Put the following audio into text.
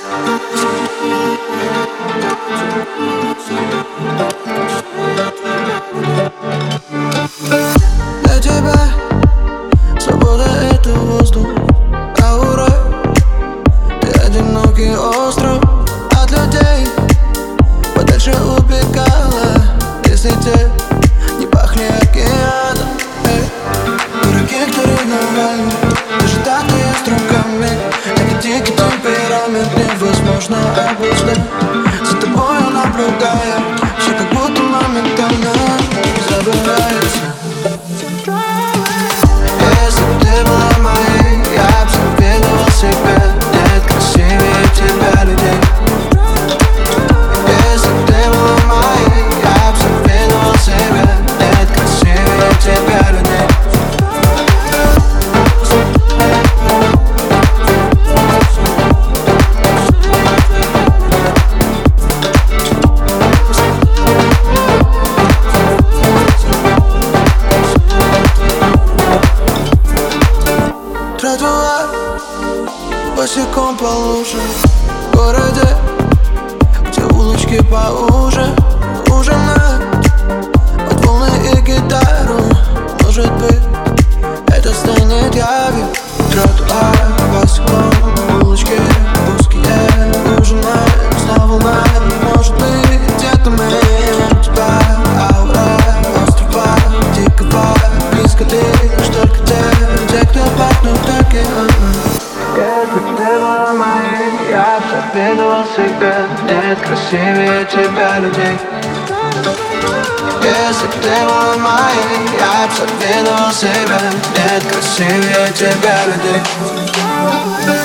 Для тебя свобода — это воздух, аура. Ты одинокий остров от людей, подальше убегала, если те не пахли океаном. Дураки, кто ревновали, даже татуя с руками. Это дикий темперамент, невозможно обуздать. За тобою наблюдая, все как будто моментально забывается. Если б ты была моей, я б заветовал себе: нет красивее тебя людей. Если б ты была моей, я б заветовал себе: нет красивее тебя людей. Тротуар босиком по лужам в городе, где улочки поуже. Ужинать под волны и гитару. Может быть, это станет явью. Тротуар босиком, улочки узкие. Ужинаем снова волнами. Может быть, где-то мы тебя аура острова дикого. Близко ты, лишь только те, кто пахнут океаном. Если б ты была моей, я б завидовал себе: нет красивее тебя людей. Если б ты была моей, я б завидовал себе: нет красивее тебя людей.